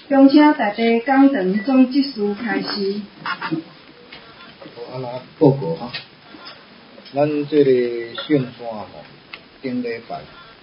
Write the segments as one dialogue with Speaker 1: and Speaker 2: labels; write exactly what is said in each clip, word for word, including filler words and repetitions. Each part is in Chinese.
Speaker 1: 恭请大家讲堂总结事开始。
Speaker 2: 好，啊那报告哈，咱这个圣山吼，顶礼拜，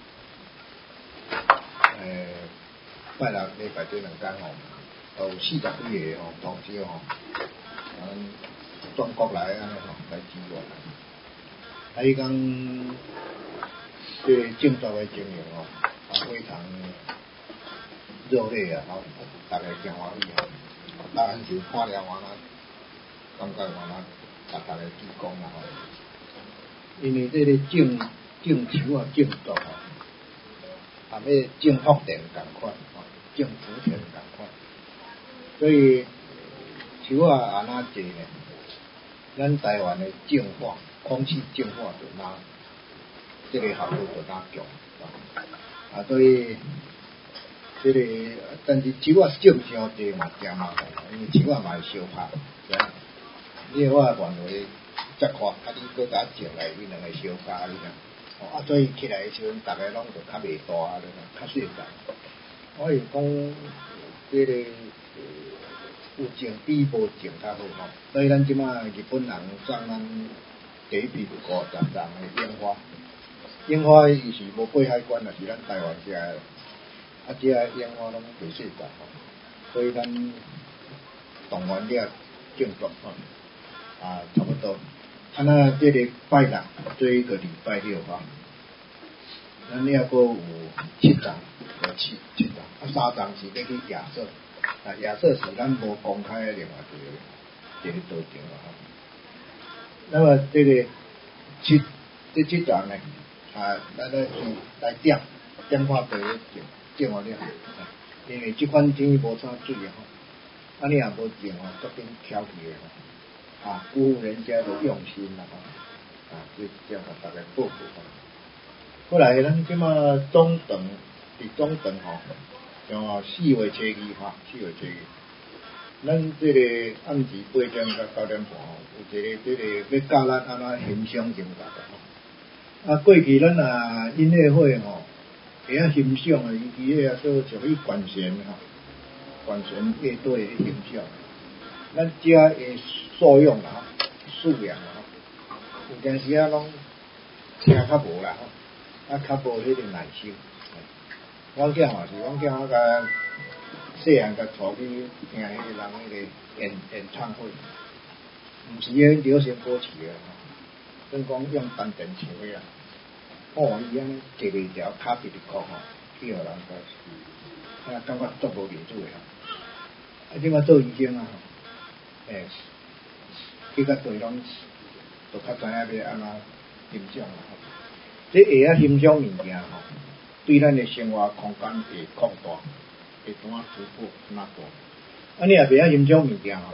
Speaker 2: 诶，拜六礼拜这两天吼，有四十几个吼同志吼，咱全国来安尼吼来支援。啊，伊讲这政策的经营吼，啊非常热烈啊，吼，大家真欢喜吼，当然是看了完啦，感觉完啦，甲大家鞠躬啦吼。因为这个种种树啊，种竹吼，啊要种福田同款，吼，种福田同款，所以树啊安那济呢？咱台湾的净化，空气净化就那，这个效果就那强，啊，所以这个但是树啊种伤济嘛，真麻烦，因为树啊嘛会烧拍，是啊，你我原为折块，啊你搁甲种来，伊两个烧拍，你听，哦啊，所以起来的时阵，大家拢就较袂大啊，较细杂。我是讲这个。有种比无种较好吼，所以咱即马日本人送咱第一批就五十丛的樱花，樱花伊是无过海关，也是咱台湾遮的，啊遮的樱花拢袂细丛吼，所以咱动员了种作吼，啊差不多，啊那这个拜六做一个礼拜六吼，咱还阁有七丛，有七七丛，啊三丛是要去亚瑟。啊，亚瑟是咱无公开的另外一个一个道场啊。那么这个七这七丛呢，啊，咱来去来点点看地种种完了，因为这款天无啥水啊，啊你若无种哦，足紧翘起的吼，啊辜负人家的用心啦吼，啊，这这样甲大家报告吼。后来咱即马中等伫中等吼。像四月初二哈，四月初二，咱这个暗时八点到九点半吼，有一个这个要教咱安怎欣赏音乐吼。啊，过去咱啊音乐会吼，会晓欣赏啊，伊伫个啊做属于管弦吼，管弦乐队的欣赏。咱遮的素养啦，素养啦，有阵时啊拢听较无啦吼，啊较无迄个耐心。阮囝嘛是，阮囝我甲细汉甲带去听迄个人迄个演演唱会，毋是迄流行歌曲的吼，算讲用单电唱的啦。哦，伊安尼坐袂牢，骹直直哭吼，去互人家，啊感觉足无面子的吼。啊，即马做医生啊吼，诶，去到对拢就较知影要安怎欣赏啦吼。这会晓欣赏物件吼。对咱的生活空间会扩大，会怎啊突破哪大？啊，你也袂晓欣赏物件吼，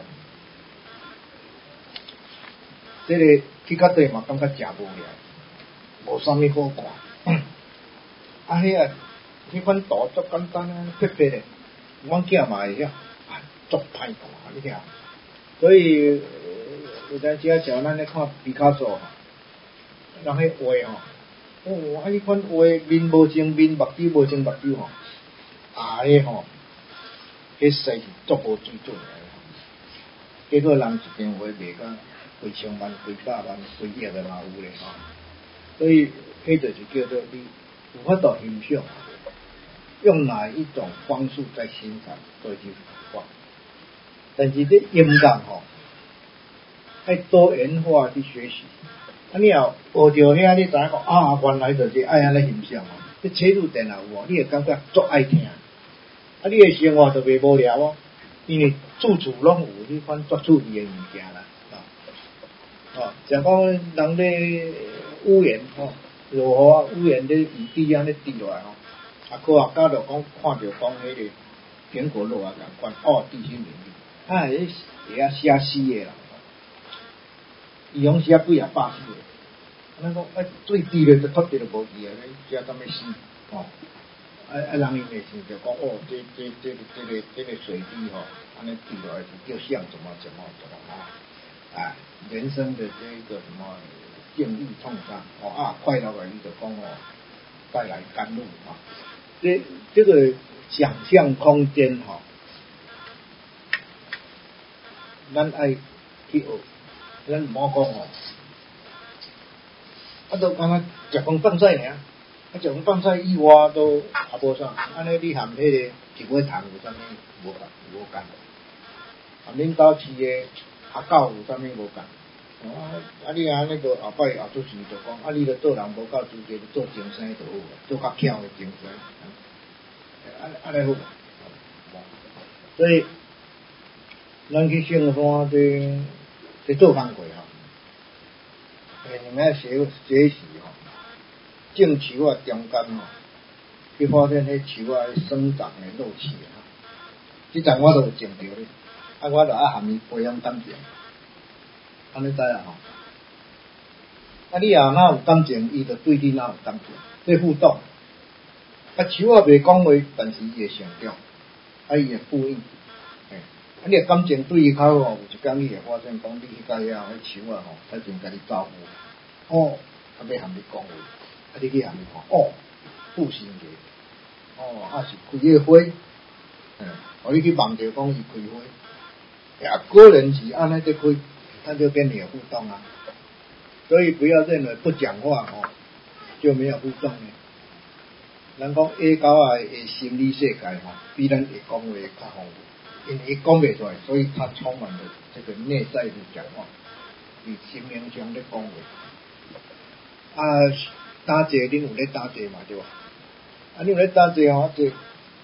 Speaker 2: 这个去到底嘛感觉真无聊，无啥物好看。啊，迄个迄款图足简单啊，撇撇的，阮囝嘛会晓，啊，足歹看，你听。所以有阵时啊，像咱咧看毕卡索，人迄画吼。哦，啊！迄款画面无成面，目睭无成目睭吼，啊！迄吼，迄势是足无水准的。结果人一张画卖到几千万、几百万、几亿的嘛有咧吼。所以迄就是叫做你有法度欣赏，用哪一种方式在欣赏都已经很棒。但是这音乐吼，要多元化去学习。啊，你若学着遐，你知影讲啊，原来就是爱安尼欣赏哦。你切入电脑有无？你会感觉足爱听。啊，你的生活就袂无聊哦，因为处处拢有迄款足趣味的物件啦。哦，像讲人咧屋檐吼，落雨屋檐咧雨滴安尼滴落来吼，啊，科学家就讲看着讲迄个苹果落啊共款，哦，地心引力，啊，迄会晓写诗的啦。伊拢写几啊百诗的，咱讲啊最低的就确实就无字啊，你写啥物诗吼？啊啊，人伊会想着讲哦，这这这个这个这个水滴吼，安尼滴落来就像怎么怎么怎么啊啊，人生的这个什么境遇创伤哦啊，快乐的伊就讲哦，带来甘露啊，这这个想象空间哈， 咱爱去学，咱唔好讲哦。啊，都感觉食饭放屎尔，啊，食饭放屎以外都也无啥。安尼你含迄个一尾虫有啥物无共无共？含恁兜饲的阿狗有啥物无共？啊，啊你安尼个后摆后出事就讲，啊你著做人无够资格，做精生就好，做较巧的精生，安安尼好。所以，咱去圣山这这做工课吼，诶，你们要学学习吼，种树啊中间吼，去发现迄树啊生长的路线吼，即阵我都有种着咧，啊我著爱含伊培养感情，安尼知啊吼。啊你若哪有感情，伊就对你哪有感情，这互动。啊树啊袂讲话，但是伊会成长，啊伊会呼应。啊！你感情对伊较好吼，有一天你会发现讲，你迄个遐迄树啊吼，才真甲你照顾。哦，啊要含你讲话，啊你去含你看，哦，富心节，哦，啊是开个花，嗯，互你去望着讲伊开花，也果然是安尼在开，那就跟你有互动啊。所以不要认为不讲话吼就没有互动呢。人讲野狗仔的心理世界吼，比咱会讲话较丰富。因为讲不出来，所以他充满了这个内在的讲话，以心灵上的讲话。啊，打坐恁有咧打坐嘛对吧？啊，恁有咧打坐吼，这，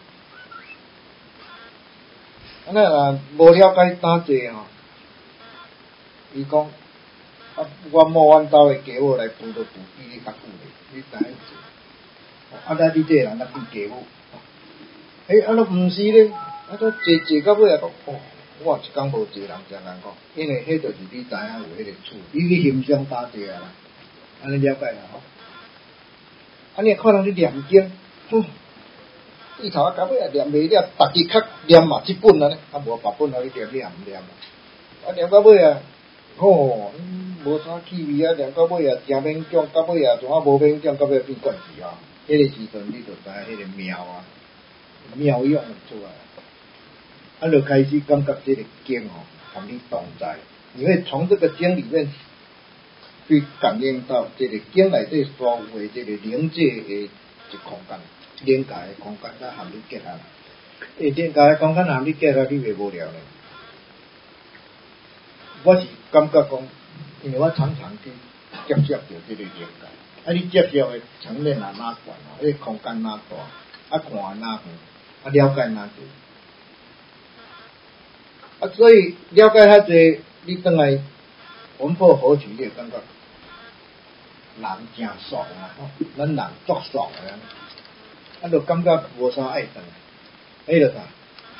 Speaker 2: 啊那若无了解打坐吼，伊讲啊，我摸阮兜的家伙来扶都扶比你较久咧，你知影做？啊，那你这个人那比家伙，诶、欸，啊，那毋是咧。啊！都坐坐到尾啊，讲哦，我一工无坐人真难讲，因为迄就是你知影有迄个处，你去欣赏打坐啊啦，安尼了解啦吼。啊，你看人去念经，哼，伊头啊到尾啊念袂了，逐日较念嘛即本啊咧，啊无别本啊你念念毋念啊？啊念到尾啊，吼，无啥气味啊，念到尾啊真勉强，到尾啊怎啊无勉强，到尾变怪事啊。迄个时阵你就知影迄个妙啊，妙用出来。啊，就开始感觉这个经哦，让你同在，你会从这个经里面去感应到这个经内底所有的这个灵界的一空间，灵界的空间，甲含你结合。诶，灵界的空间含你结合，你袂无聊呢。我是感觉讲，因为我常常去接触到这个灵界，啊，你接触的层面也哪悬哦，迄个空间哪大，啊，看哪远，啊，了解哪多。啊，所以了解遐济，你转来魂魄合取，你会感觉人真爽啊！吼，咱人足爽的啊，啊，就感觉无啥爱转来，迄个啥？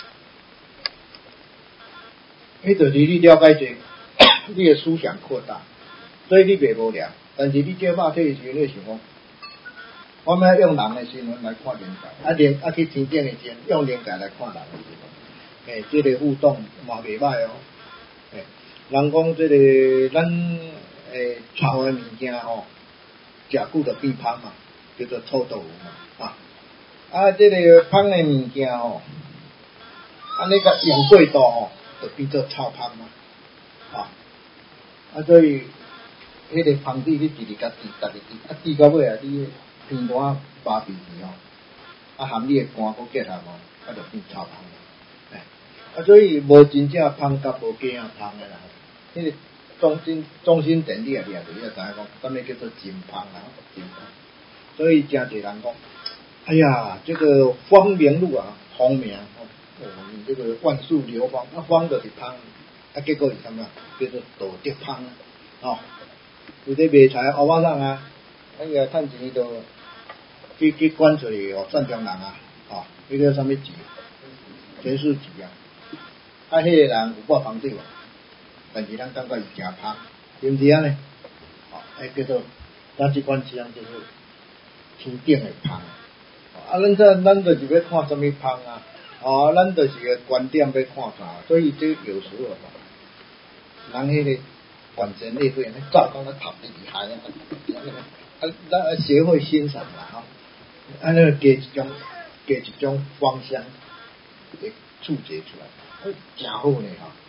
Speaker 2: 迄就是你了解者，你的思想扩大，所以你袂无聊。但是你接肉体的时候，你想讲，我们要用人的身份来看灵界，啊灵啊去天顶的时用灵界来看人的身份。诶，这个互动嘛袂歹哦。诶，人讲这个咱诶炒的物件吼，食久就变芳嘛，叫做臭豆腐嘛啊。啊，这个芳的物件吼，安尼甲用过度吼，就变做臭芳嘛啊。啊，所以迄个芳底你直直甲滴，逐日滴，啊滴到尾啊，你片段扒皮皮吼，啊含你的肝骨结合吼，啊就变臭芳。啊，所以无真正芳甲无假啊芳的啦，迄、那个中心中心点你也掠着，你也知影讲，什么叫做真芳啊？真芳。所以真侪人讲，哎呀，这个芳名录啊，芳名哦，你这个万树流芳，啊芳就是芳，啊结果是什么？叫做道德芳啊，哦，有啲卖菜乌巴桑啊，那个趁钱就去去管出去哦，善良人啊，哦，那个什么钱？全数钱啊。啊，迄个人有报房水无？但是咱感觉伊真芳，是毋是安尼？哦，迄叫做咱即款腔叫做天顶的芳。啊，咱这咱就是要看什么芳啊？哦，咱就是个观点要看啥？所以这有时候人迄个管真内会，那照讲咧读得厉害啊！啊，咱学会欣赏啦吼，啊，那加一种加一种芳香，会触觉出来。真好呢吼，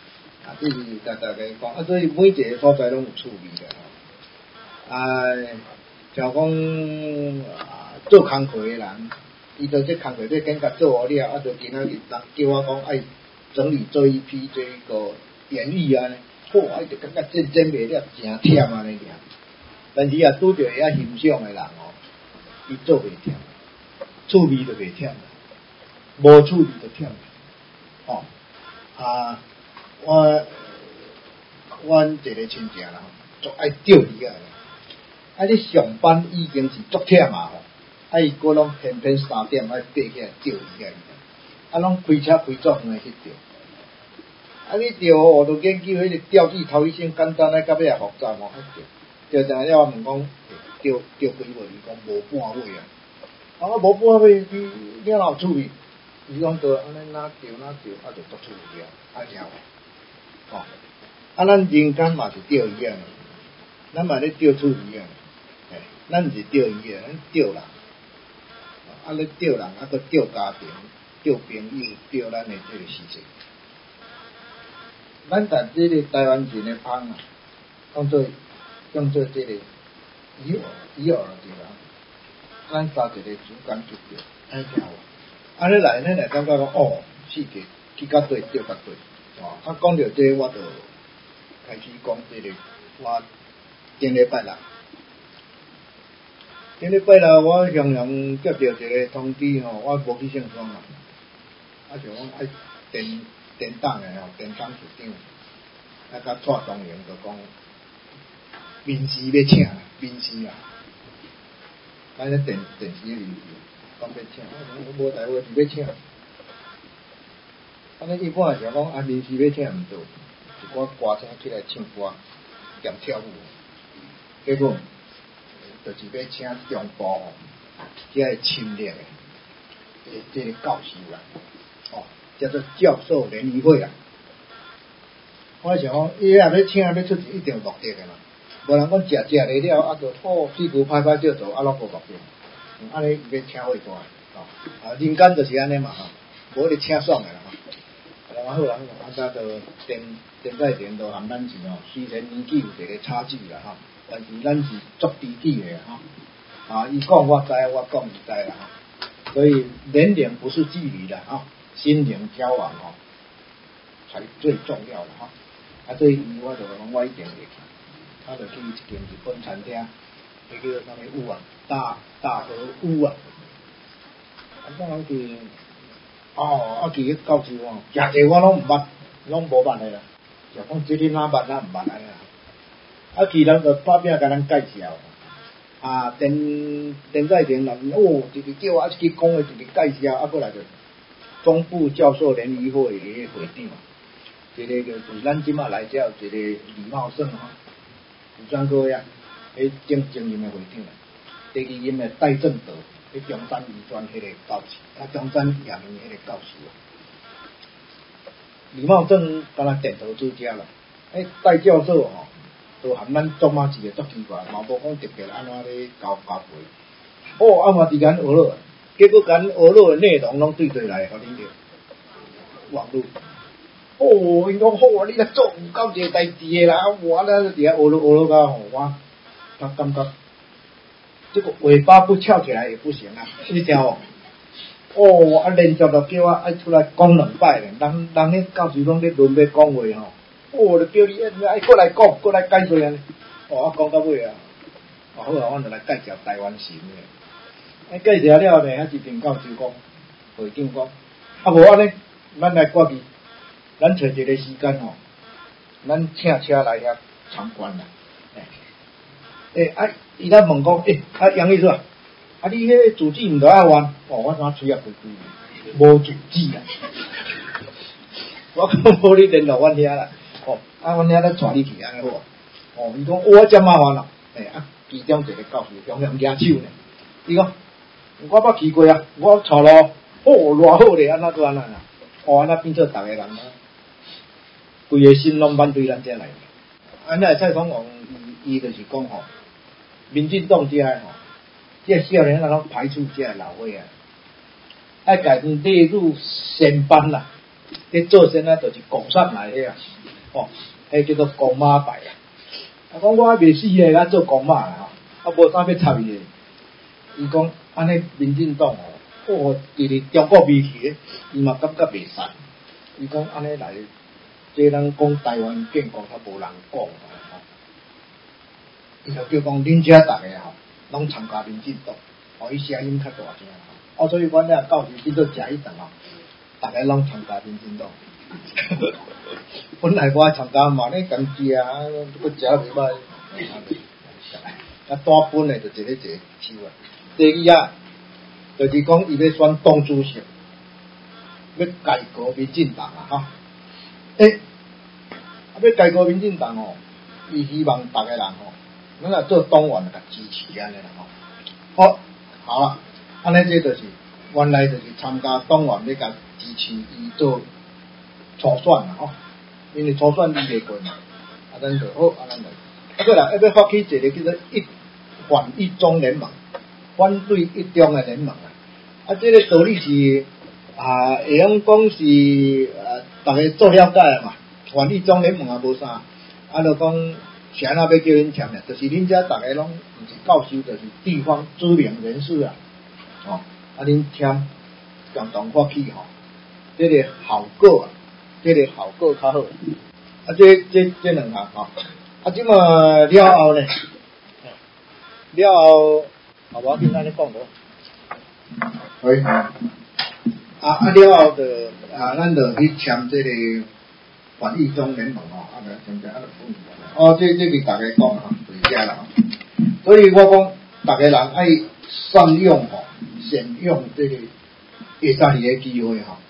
Speaker 2: 啊，这是甲大家讲，啊，所以每一个所在拢有趣味的吼。啊，像讲啊，做工课的人，伊做这工课这更甲做好了，啊，就今仔日人叫我讲爱整理做一批这个演绎啊，好，啊，就感觉真真袂了，真忝安尼尔。但是啊，拄着会晓欣赏的人哦，伊做袂忝，趣味就袂忝，无趣味就忝。哦，啊，我阮一个亲戚啦，足爱钓鱼啊。啊，你上班已经是足忝啊吼，啊伊佫拢偏偏三点爱爬起来钓鱼啊，啊拢开车开足远去钓。啊，你钓哦，就研究迄个钓具头一先简单，来到尾啊复杂哦，钓钓了我问讲钓钓几尾，伊讲无半尾啊。啊，我无半尾，你你哪有趣味？伊讲就安尼哪钓哪钓，啊就足趣味啊，安尼哦。哦，啊，咱人间嘛是钓鱼啊，咱嘛咧钓趣味啊，诶，咱毋是钓鱼啊，咱钓人，啊咧钓人，啊佫钓家庭、钓朋友、钓咱的这个事情。咱把这个台湾人的芳啊，当做当做这个鱼饵鱼饵对啦，咱抓一个主竿就钓，安尼好。安尼来，咱来感觉讲哦，四界去到对钓到对，哦，啊讲到这我就开始讲这个，我顶礼拜六，顶礼拜六我常常接到一个通知吼，我无去圣山嘛，啊就讲爱电电党的吼，电党处长，啊甲蔡东元就讲，民事要请啦，民事啦，咱咧电电视民事。讲要请，我无台话是要请。安尼一般来讲讲，啊，民事要请毋对，一寡歌星起来唱歌兼跳舞，结果就是要请中部吼，即个侵略的，即个教授啦，哦，叫做教授联谊会啦。我想讲，伊若要请要出一一定目的的嘛，无人讲食食来了，啊，就好屁股拍拍照做，啊，拢无目的。安尼要请会大，吼，啊，人间就是安尼嘛，吼，无咧请爽的啦，吼。然后啊，啊，咱就电电在电都含咱是吼，虽然年纪有一个差距啦，吼，但是咱是足知己的吼，啊，伊讲我知，我讲伊知啦，吼，所以年龄不是距离的，吼，心灵交往吼，才最重要的，吼。啊，所以伊我就讲我一定会去，啊，就去一间日本餐厅。迄叫啥物屋啊？大大和屋啊！啊，当然去哦，啊去迄教授哦，诚济我拢毋捌，拢无捌的啦。就讲这个哪捌哪毋捌安尼啦。啊，去人就拍拼甲咱介绍，啊，电电在电人哦，一个叫我一个讲的，一个介绍，啊，过来就中部教授联谊会的会长，一个就是咱即马来遮有一个李茂盛吼，有三个呀。迄正正任的会长，第二任的戴正德，迄中山医专迄个教授，啊中山阳明迄个教授。李茂正敢若点头之交啦，迄戴教授吼，都含咱做马是个足奇怪，嘛无讲特别安怎咧交交陪。哦，啊嘛伫咱学落，结果咱学落的内容拢对对来，互恁着网络。哦，伊讲好啊，你来做有够一个代志的啦，我咧伫遐学落学落甲吼我。他感觉这个尾巴不翘起来也不行啊，你听哦。哦，啊连续就叫我爱出来讲两摆咧，人人迄教授拢咧轮要讲话吼，哦，就叫你爱过来讲，过来解说安尼。哦，我讲到尾啊，哦好啊，我就来介绍台湾神诶。啊，介绍了咧，还一边教授讲，会长讲，啊无安尼，咱来挂去，咱找一个时间吼，咱请车来遐参观啦。诶、欸，啊，伊来问讲，诶、欸，啊，杨秘书啊，啊，你迄主旨毋着爱换？哦，我怎吹啊开开，无主旨啊。我讲无你联络阮遐啦，哦，啊，阮遐咧带你去安尼好啊。哦，伊讲我真麻烦啦，诶、欸，啊，其中一个教授用用举手呢，伊讲我捌去过啊，我错咯，哦，偌好咧，安那做安那啦，哦，安那变做逐个人啊，规个心拢反对咱遮来。安尼蔡总统伊伊就是讲吼。民进党遮个吼，这少年人拢排除这老伙啊，爱家己列入先班啦。咧做先啊，就是共产来个啊， 哦，迄叫做公马牌啊。啊，讲我还袂死诶，咱做公马啦吼，啊无啥要插伊诶。伊讲安尼民进党哦，哦，伫咧中国味去，伊嘛感觉袂使。伊讲安尼来，即咱讲台湾建国较无人讲啊吼。伊就叫讲恁遮逐个吼，拢参加民进党，哦，伊声音较大声吼。哦，所以阮遐到时去做食迄顿吼，逐个拢参加民进党。本来我参加嘛，咧共食啊，佫食袂歹。啊，大本诶就一个一个手啊。第二啊，就是讲伊要选党主席，要改革民进党啊，吼。诶、欸，啊要改革民进党哦，伊希望逐个人吼，咱若做党员甲支持安尼啦吼。好，好啦，安尼这就是原来就是参加党员要甲支持伊做初选啦吼，因为初选你袂过嘛，啊咱就好，啊咱就，啊过来要要发起一个叫做一反一中联盟。反对一中的联盟啊，啊，这个道理是啊，会用讲是啊，大家做了解嘛。反一中联盟也无啥，啊，就讲是安怎要叫恁签呢？就是恁遮大家拢毋是教授，就是地方知名人士啊，哦，啊，恁签共同发起吼，这个效果啊，这个效果较好。啊，这这这两项吼，啊，即嘛了后呢，了后。啊，我跟咱咧讲无，喂，啊啊了后就啊，咱就去签这个反一中联盟吼，啊，来签这啊，哦，这这个大家讲吼，就是遮啦。所以我讲，大家人爱善用吼，善用这个二十二个机会吼，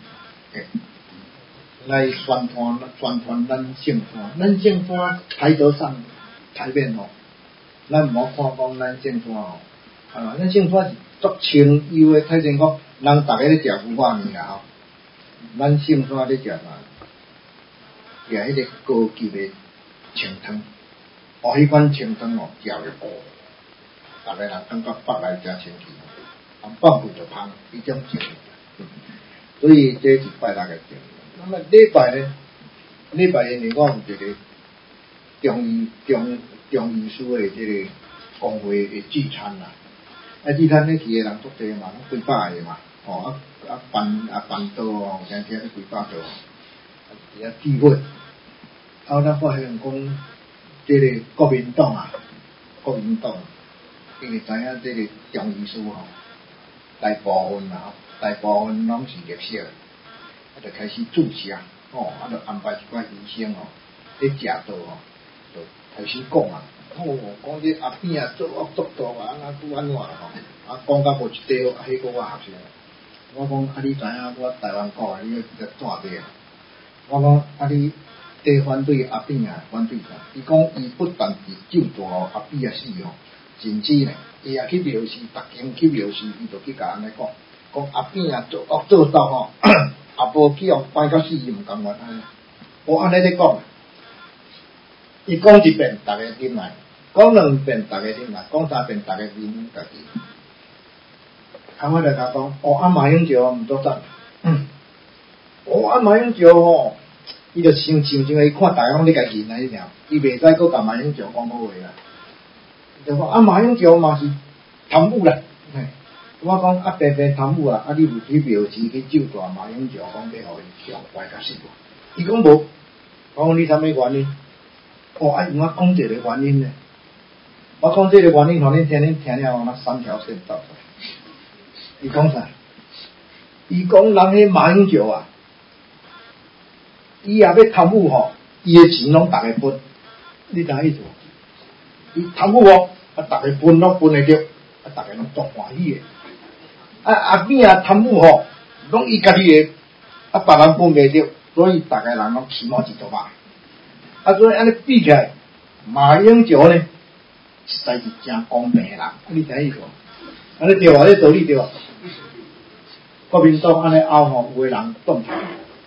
Speaker 2: 来宣传宣传咱政府，咱政府台头上台面吼，咱唔好看讲咱政府吼。啊，咱政府是足清幽诶，睇成讲，人逐个咧食牛肉面啦吼，咱政府咧食啥？食迄个高级诶清汤，哦，迄款清汤哦，食会饱，逐个人感觉北来食清气，啊，放屁就芳，迄种情。所以这是拜六诶节。那么礼拜呢？礼拜因为我有一个中医中中医师诶，这个工会诶聚餐啦。啊，聚餐咧去诶人足济嘛，拢几百个嘛，哦，啊啊办啊办桌哦，有当时咧几百桌，啊伫遐聚会，啊，咱发现讲，这个国民党啊，国民党，因为知影这个中医师吼，大部分啊，大部分拢是绿色，啊，就开始注射，哦，啊，就安排一寡医生哦，咧食道吼，就开始讲啊。哦，讲这阿扁啊，做恶作大啊，安怎拄安怎吼？啊，讲到无一块，啊，迄个我学生。我讲啊，你知影我台湾国啊，你个怎地啊？我讲啊，你地反对阿扁啊，反对啥？伊讲伊不但是救大哦，阿扁啊死哦，甚至呢，伊也去庙寺，逐间去庙寺，伊就去甲安尼讲，讲阿扁啊做恶做到吼，也无去互关到死，伊毋甘愿安尼。我安尼咧讲，伊讲一遍，逐个听来。讲两遍，大家听啦；讲三遍，大家听家己。啊，我就甲讲，哦，啊马英九毋作赞。嗯，哦，啊马英九吼，伊就想想像伊看大家拢咧家认安尼尔，伊袂使搁甲马英九讲好话啦。就讲啊马英九嘛是贪污啦。我讲啊平平贪污啊，啊你有去庙寺去咒大马英九，讲要互伊上坏甲死无？伊讲无。我讲你啥物原因？哦，啊用我讲一个原因呢。我讲这个原因，互恁听恁听了，那三条线走出来。伊讲啥？伊讲人迄马英九啊，伊也要贪污吼，伊诶钱拢逐个分，你知影意思无？伊贪污哦，啊逐个分拢分会着，啊逐个拢足欢喜诶。啊阿扁啊贪污吼，拢伊家己诶，啊别人分袂着，所以逐个人拢起毛一头肉。啊所以安尼比起来，马英九呢？实在是真公平诶人，你知影意思无？安尼对啊，这道理对啊。国民党安尼拗吼，有诶人动起来。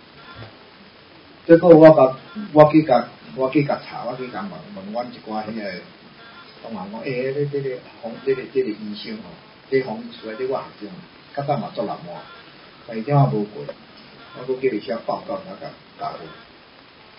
Speaker 2: 结果我甲我去甲我去甲查，我去甲问问阮一寡迄个同行讲，诶、欸，这这个洪这个这个医生吼，这洪医师这我学生，较早嘛做南华，但伊点仔无过，我阁叫伊写报告，我甲教。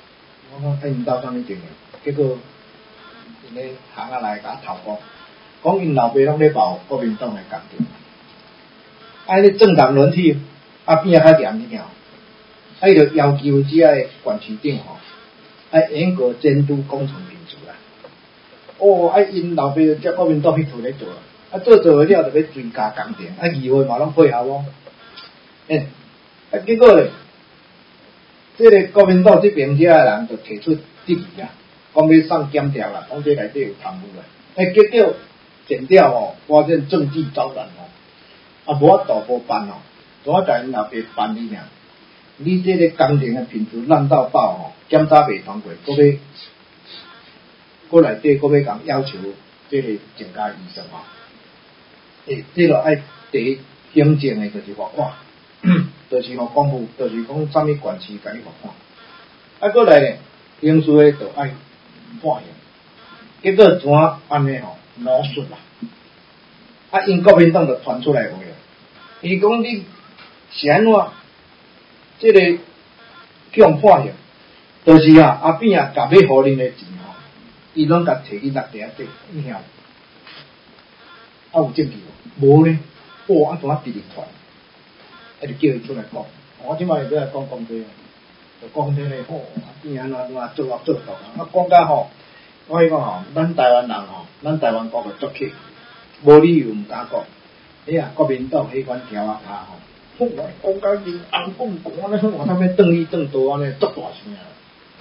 Speaker 2: 我讲哎，毋知啥物情形，结果因咧行下来甲我头讲，讲因老爸拢咧报国民党诶工作，啊，咧政党轮替，啊变啊较严一点，啊，伊就要求即个县市长吼，啊严格监督工程品质啦。哦，啊因老爸就接国民党迄头咧做，啊做做了就要追加工程，啊议会嘛拢配合哦，诶、欸，啊结果咧。这个国民党这边遮个人就提出质疑啊，讲要送检调啦，讲这内底有贪污啦。哎，结果检调吼，发现证据昭然吼，啊无法度无办吼，怎啊甲因老爸办你尔？你这个工程的品质烂到爆吼，检查袂通过，搁要，搁内底搁要讲要求这个增加医生吼。诶，这个爱第行政的就是罚款。就是吼公布，就是讲啥物官司甲你罚款，啊，过来咧，刑事诶就爱判刑，结果怎安尼吼脑损啦？啊，因国民党就传出来话啊，伊讲你是安怎？即、这个叫人判刑，就是啊阿扁啊，甲要互恁诶钱吼，伊拢甲摕去落地下底，你晓？啊有证据无？无咧，哇，啊怎啊直直传？啊！就叫伊出来讲，我即摆又要来讲讲这个，就讲这个吼，变安怎怎做啊做到啊！啊，讲甲吼，我伊讲吼，咱台湾人吼，咱台湾国个作客，无理由毋敢讲。哎呀，国民党迄款条啊拍吼，我讲甲人红滚滚咧，我他妈转去转倒安尼，足大声啊！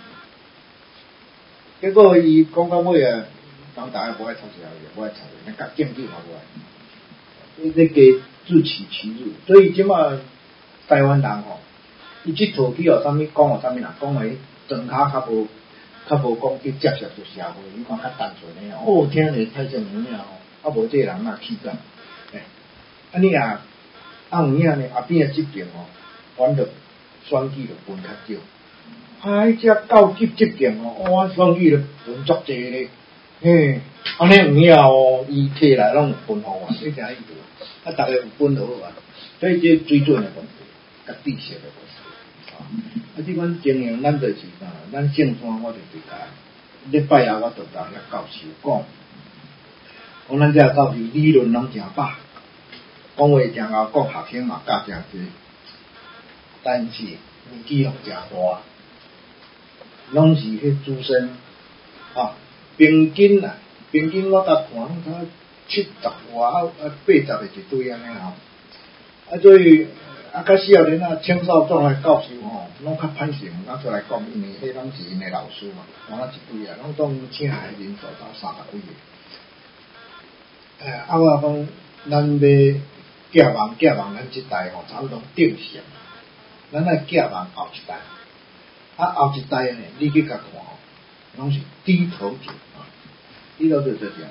Speaker 2: 结果伊讲到尾啊，当大家无爱吵起来，无爱吵，你甲证据拿过来，你这个。自取其辱，所以即马台湾人吼，伊即套去互啥物讲互啥物人，讲互伊庄脚较无较无讲去接受着社会，伊讲较单纯诶哦，听咧太正能量吼，啊无这个人哪气质，诶，啊你啊，啊有影呢，后边诶即边吼，反正选举就分较少，啊迄只高级即边吼，哇选举就分足济咧，嘿，安尼有影哦，伊摕来拢有分互我，你听意思？啊，大家有分就好啊，所以这水准的问题，甲知识的问题，啊，啊，这款经营咱就是啊，咱姓山我就是甲礼拜日我就甲遐教授讲，讲咱遮教授理论拢诚饱，讲话诚贤，讲学生嘛教诚济，但是年纪拢诚大，拢是迄资深，啊，平均啊，平均我甲看他。七十外啊，啊八十个一堆安尼吼，啊所以啊较少年啊青少壮的教授吼，拢较歹势，毋敢出来讲，因为迄拢是因的老师嘛，完啊一堆啊，拢总请来人数到三十几个。诶、啊，啊我讲咱要寄望寄望咱即代吼，差不多定性，咱来寄望后一代，啊后一代呢，你去甲看吼，拢是低头族啊，低头族就这样。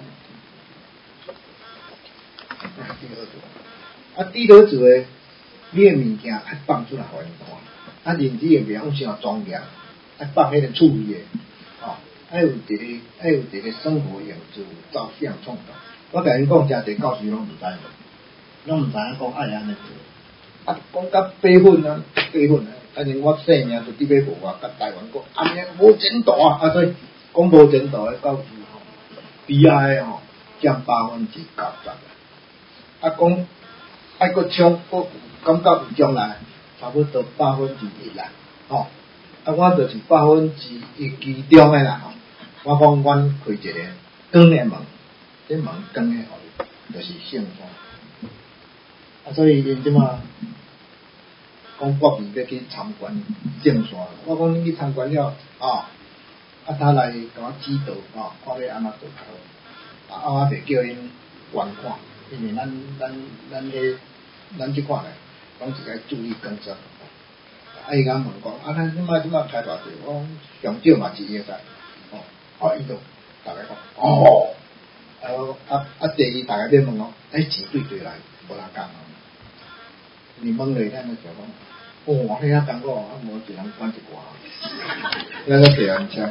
Speaker 2: 低头族，啊低头族诶，你诶物件爱放出来互因看，啊认知诶袂用伤庄严，爱放迄个趣味诶，哦，爱有一个爱有一个生活样子照相创造。我甲因讲，诚侪教授拢毋知，拢毋知影讲爱安尼做，啊讲甲八分啊，八分啊，反正我生命就伫要无我甲台湾讲，安尼无前途啊，啊所以讲无前途诶教授吼，悲哀吼，占百分之九十。啊，讲爱搁冲，搁感觉有将来，差不多百分之一啦，吼、哦。啊，我就是百分之一其中诶啦，吼。我讲阮开一个光诶门，这门光诶互伊，就是姓山。啊，所以因即马讲国民要去参观姓山，我讲你去参观了，哦，啊，他来甲我指导，哦，看要安怎做较好，啊，我袂叫因观看。因为咱咱咱迄咱即款咧，拢是爱注意工作。啊，伊甲问讲，啊，咱即摆即摆开偌济？我讲上少嘛是会使，哦，啊，伊就大家讲，哦，啊，啊啊，第二大家咧问讲，哎，钱对对来，无人讲。你问咧，咱就讲，哦，迄遐艰苦，啊，无一人管一寡，咱个地安车。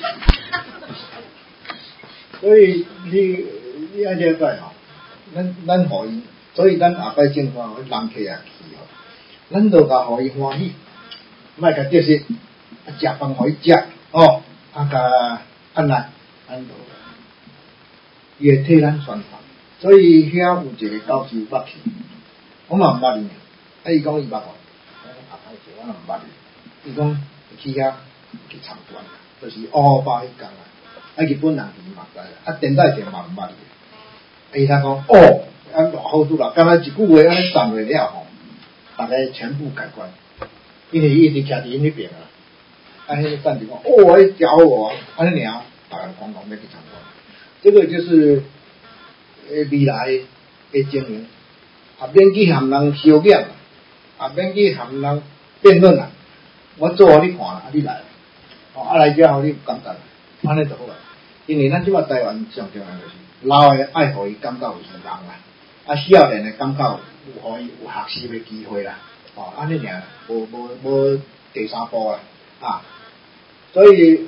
Speaker 2: 所以你你爱了解吼。咱咱互伊，所以咱后摆种花，人客也去吼，咱就甲互伊欢喜，莫甲得失，啊食饭互伊食， 哦，啊甲按来按落，伊会替咱宣传，所以遐有一个教授捌去，我嘛毋捌伊，啊伊讲伊捌我，我讲啊歹势，我嘛毋捌伊，伊讲去遐去参观，就是乌巴迄间啊，啊日本人去嘛知，啊电台店嘛毋捌伊，伊才讲哦，啊偌好拄啦，敢若一句话安尼站落了吼，大家全部改观，因为伊一直徛伫因迄边啊。啊，迄个站长讲，哦，迄屌我，安尼尔，大家讲讲要去参观，这个就是呃未来的经营，啊免去含人相验，啊免去含人辩论啦，我做互你看啦，啊你来，哦啊来遮互你感觉，安尼就好啦。因为咱即马台湾上重要就是老的爱互伊感觉有成人啦，啊少年的感觉有互伊有学习的机会啦，哦安尼尔，无无无第三步啦，啊。所以，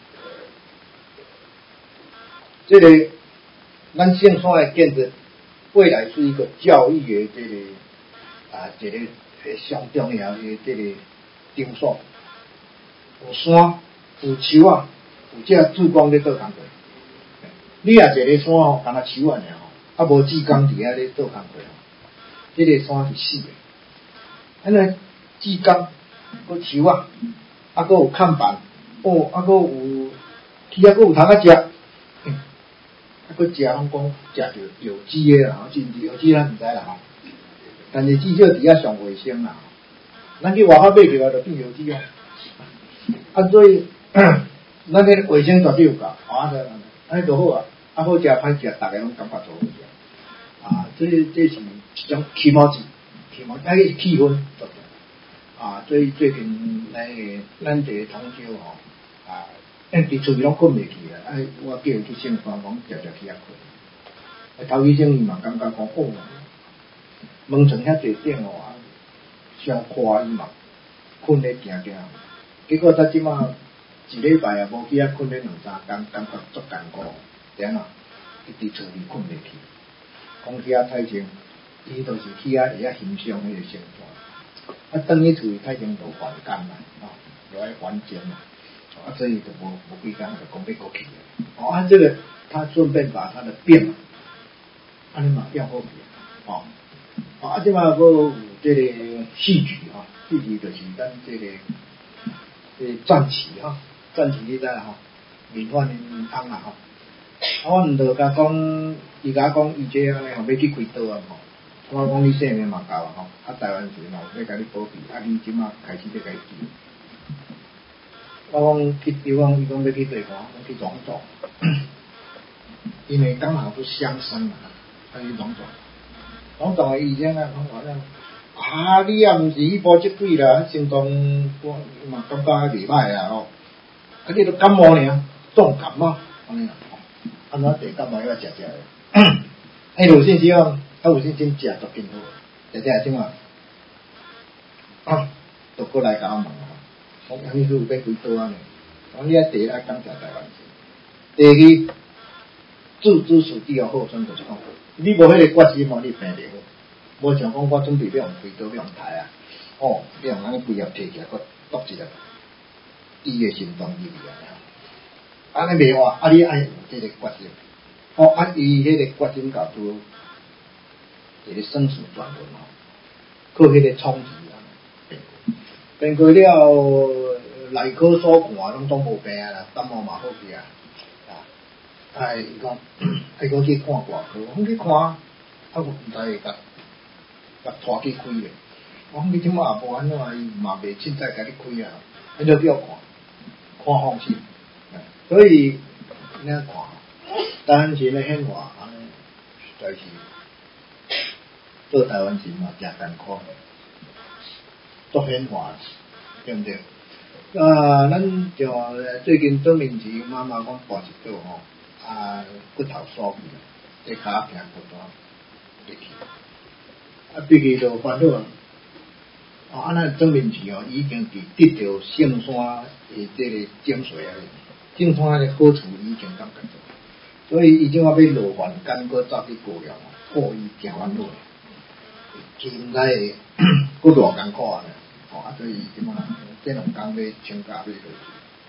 Speaker 2: 这个咱圣山的建设，未来是一个教育的这个啊，一个上重要的这个场所。有山，有树啊，有这志工咧做工作。你也坐咧山吼，干那树啊尔吼，啊无志工伫遐咧做工作吼，这个山是死的。安尼志工，个树啊，啊个有看板。哦，啊，佫有，去遐佫有通啊食，嗯，啊，佫食拢讲食着有机的啦，是毋是有机咱毋知啦吼，但是至少伫遐上卫生啦，咱去外口买起来就变有机啊，啊，所以咱迄卫生绝对有够，啊，安尼就好啊，啊好食歹食，大家拢感觉做好食，啊，这这是一种起码值，起码啊，迄气氛，啊，所以最近那个咱这个同修吼。啊，因伫厝边拢困袂去啊！哎，我叫伊去圣山讲，常常去遐困。啊，头医生伊嘛感觉讲，哦，门床遐济点哦，啊，伤夸伊嘛，困咧行行。结果他即马一礼拜也无去遐困咧两三工，感觉足艰苦，点啊？伊伫厝边困袂去，讲去遐太静，伊就是去遐会遐欣赏迄个圣山。啊，等于厝里太静就还工啦，哦，就爱还钱啦。啊，所以就无无几工就讲要过去了。哦，啊，这个他顺便把他的病，安尼嘛养好去。哦，哦，啊，即嘛佫有这个戏剧吼，戏剧就是咱这个这传奇吼，传奇你知啦吼，民幻民汤啦吼。啊，我毋着甲讲，伊甲讲伊这安尼吼要去开刀啊吼。我讲你性命嘛够啊吼，啊台湾钱嘛要甲你保庇，啊你即马开始要甲伊治。我讲去，伊讲伊讲要去地方，要去龙总，因为刚好是相生嘛，啊去龙总，龙总的医生啊，讲好像啊，你也毋是去补这几啦，心脏我嘛感觉还袂歹啊吼，啊你都感冒尔，重感冒，安尼啦，安怎地感冒要食食的，啊有信心哦，啊有信心食足紧好，食食怎啊？啊，就过来甲我问啊。讲安尼是有要开刀啊呢？讲你啊第一爱感谢台湾人，第二置之死地而后生就是讲，你无迄个决心哦，你病袂好。无像讲我准备要用开刀要用抬啊，哦，要用安尼规盒摕起来，佮剁一下，伊个心脏入去啊，安尼袂活，啊你爱有这个决心，哦啊伊迄个决心搞出一个生死转轮哦，靠迄个冲击啊。变过了，内科所看拢总无病啦，感冒嘛好去啊。啊，伊讲，伊讲去看外科，我去看，啊，我毋知会甲甲拖去开咧。我讲你即马也无安怎，伊嘛袂凊彩甲你开啊，你就叫看，看放心。所以你看，台湾钱的显化，安尼实在是做台湾钱嘛，真艰苦。做显化，对不对？啊，咱就最近周明奇妈妈讲跋一倒吼，啊骨头疏去，这骹行骨头入去，啊入去就烦恼啊。哦，啊那周明奇哦，已经伫得到圣山的这个精髓啊，圣山的好处已经感觉到，所以伊即马要落凡间，搁走去过了，哦，伊真烦恼。其实在佫偌艰苦啊，哦啊，所以即马这两工要请假要落去，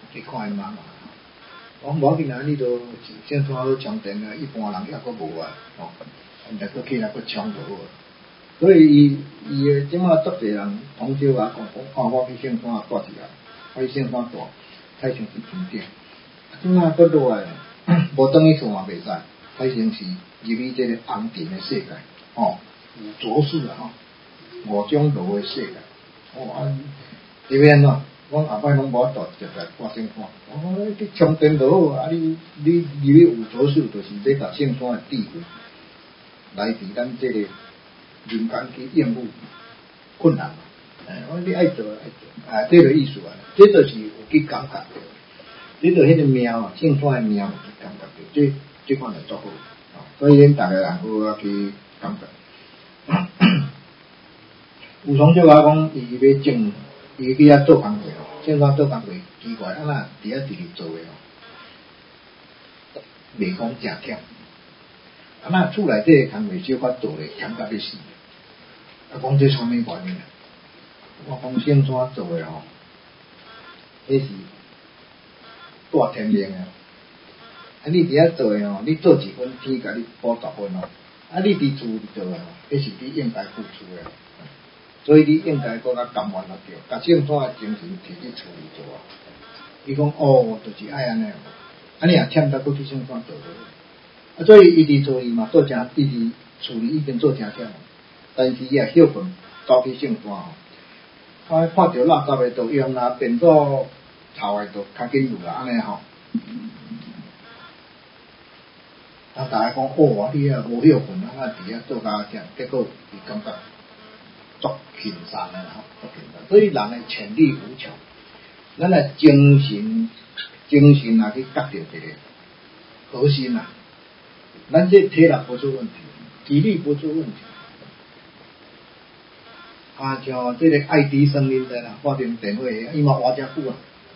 Speaker 2: 去看因妈妈。我无要紧啊，你都先拖好充电啊，一般人抑阁无啊，吼，来阁起来阁充就好啊。所以伊伊诶即马足侪人同小我讲，讲我去圣山住一下，我去圣山住，太城是平顶，即马阁落来，无等于厝嘛袂使，太城是入去即个红尘诶世界，吼，有浊世啊，吼，五种路诶世界，哦啊，这边喏。我后摆拢无住，直来挂圣山。我讲你去充电就好啊！你你入去有左手，就是要甲圣山的智慧来伫咱这个人间去应付困难嘛。哎，我你爱做爱做，啊，这个意思啊，这就是有去感觉着，这就迄个妙啊，圣山的妙有去感觉着，这这款就足好啊。所以恁大家人好啊去感觉。有同学我讲，伊要种。伊去遐做工课吼，现在做工课奇怪，啊那伫遐直直做诶吼，袂讲诚忝。啊那厝内底工课小可做咧，忝甲要死。啊讲这啥物原因？我讲圣山做诶吼，迄是大天命诶。啊你伫遐做诶吼，你做一分，天甲你补十分吼。啊你伫厝做诶吼，迄是你应该付出诶。所以你应该搁较甘愿啊对，甲圣山诶精神摕去处理做啊。伊讲哦，就是爱安尼，啊你也忝得搁去圣山做做。啊所以伊伫厝里嘛做诚，伊伫厝里已经做诚忝，但是伊也休困走去圣山吼。啊看着垃圾诶都用啦，变做臭诶都较紧入啦，安尼吼。啊大家讲哦，啊你也无休困啊，伫遐做甲忝，结果伊感觉。足轻松诶吼，足轻松。所以人诶潜力无穷，咱诶精神精神啊去决定一个核心啊，咱这体力不出问题，体力不出问题。啊，像这个爱迪生领导啦，发明电话诶，伊嘛活遮久啊。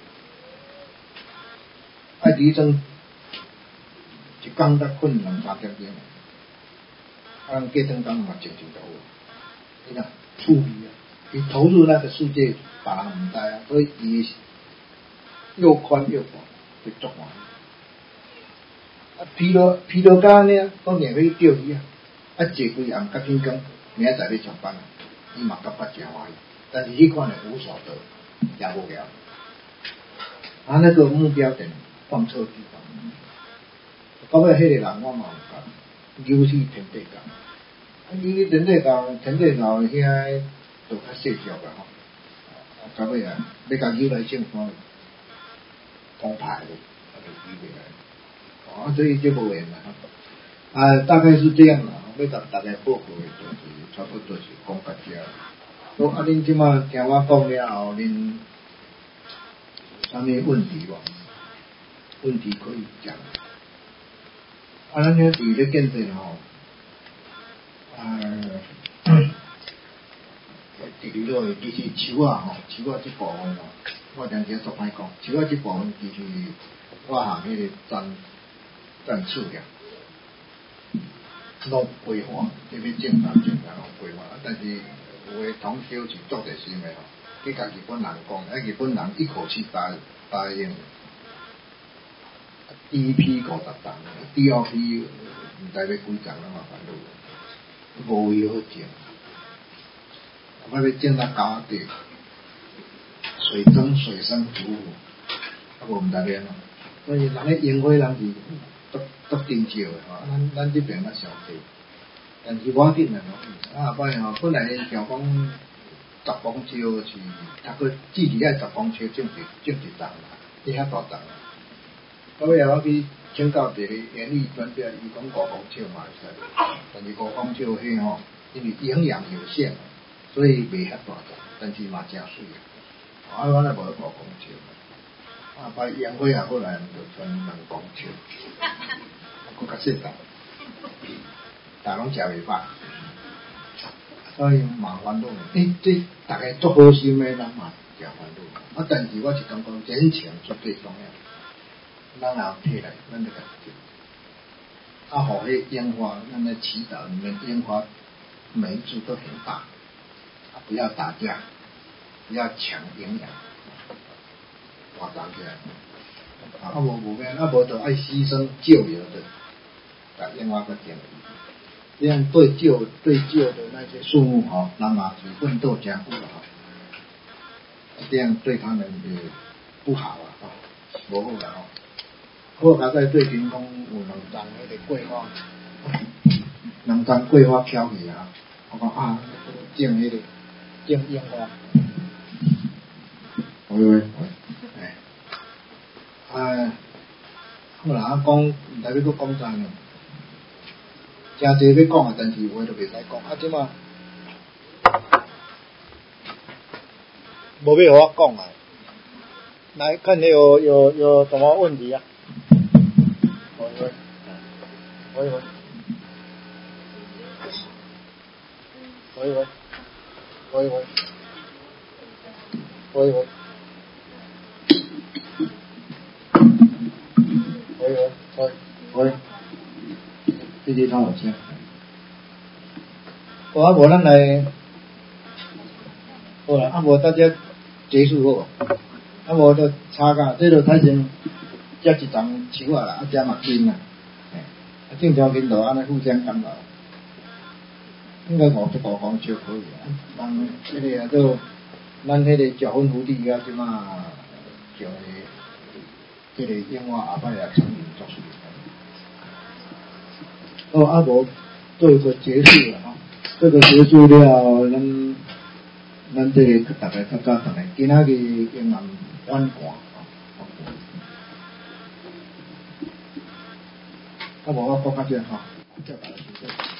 Speaker 2: 爱迪生一工才困两三点钟，啊，人过灯工嘛精神就好，你看。处理啊，伊投入那个世界，别人唔知啊，所以伊又宽又广，会足欢喜。啊，疲劳疲劳甲安尼啊，当然要去钓鱼啊，啊坐规暗甲天光，明仔载要上班啊，伊嘛感觉真欢喜。但是迄款诶无所得，也无聊。啊，那个目标点放错地方。到尾迄个人我嘛有讲，游戏天地讲。啊，因为天地教，天地教遐都较细小个吼，到尾啊，要甲扭来圣山，讲歹咧，啊就扭袂来，啊，所以就无缘啦。啊，大概是这样啦。要甲大家报告的就是差不多是讲到遮。好，啊，恁即马听我讲了后，恁有啥物问题无？问题可以讲。啊，咱遐伫咧建设吼。啊，第二个其实树啊吼，树啊这部分哦，我常常做歹讲，树啊这部分其实我含迄个赞赞数量，拢规划，这要正常正常拢规划，但是有诶同小是做热心诶吼，去甲日本人讲，啊日本人一口气答答应，第一批五十档，第二批毋知要几档了嘛，反正。无伊好种，我要种到高地，水蒸水生土虎，啊无毋知变咯。所以人咧烟火人是足足珍惜诶吼，咱咱这边较少济，但是我紧诶咯，啊摆吼本来想讲十公尺是，他个距离爱十公尺种一种一丛啦，你遐大丛啦。到尾我去请教一个园艺专家，伊讲五公尺嘛会使，但是五公尺迄吼，因为营养有限，所以袂遐大丛，但是嘛真水啊。啊，我咧无五公尺，啊，把烟火啊过来就剩两公尺，佫较细丛，但拢食袂饱，所以嘛烦恼。诶，这大家足好心诶，咱嘛真烦恼。啊，但是我是感觉人情绝对重要。咱也有体力，咱就甲做。啊，互迄烟花，咱咧祈祷里面烟花每一株都很大，啊，不要打架，不要抢营养，活长起来。啊，无无免，啊无就爱牺牲旧有的，把烟花给点了。这样对旧对旧的那些树木哈，那么去奋斗加固了哈，这样对他们也不好啊哈，无好啦吼。好加在对天空有两丛迄个桂花，两丛桂花翘起啊，我讲啊，种迄个种烟花，喂喂喂，哎，啊，好啦，啊讲唔知要佫讲啥呢？真侪要讲啊，但是话都袂使讲。啊，即马无要互我讲啊。来看你有有有什么问题啊？喂喂，喂喂，喂喂，喂喂，喂喂，喂喂，喂喂，这个通有声。好啊，无咱来，好啦，啊无大家结束好。啊无就差价，这就睇成摘一丛树啊啦，啊加目金啊，啊正常程度安尼互相干扰，应该五十五公就可以啊。人迄个啊做，咱迄个脚分福地啊，即马叫迄个烟花后摆也成立作数。哦，啊无做一个结束了哈，这个结束了，咱咱这个大概较早上来，今仔日英文晚寒啊，啊无我讲较这哈，接下来就。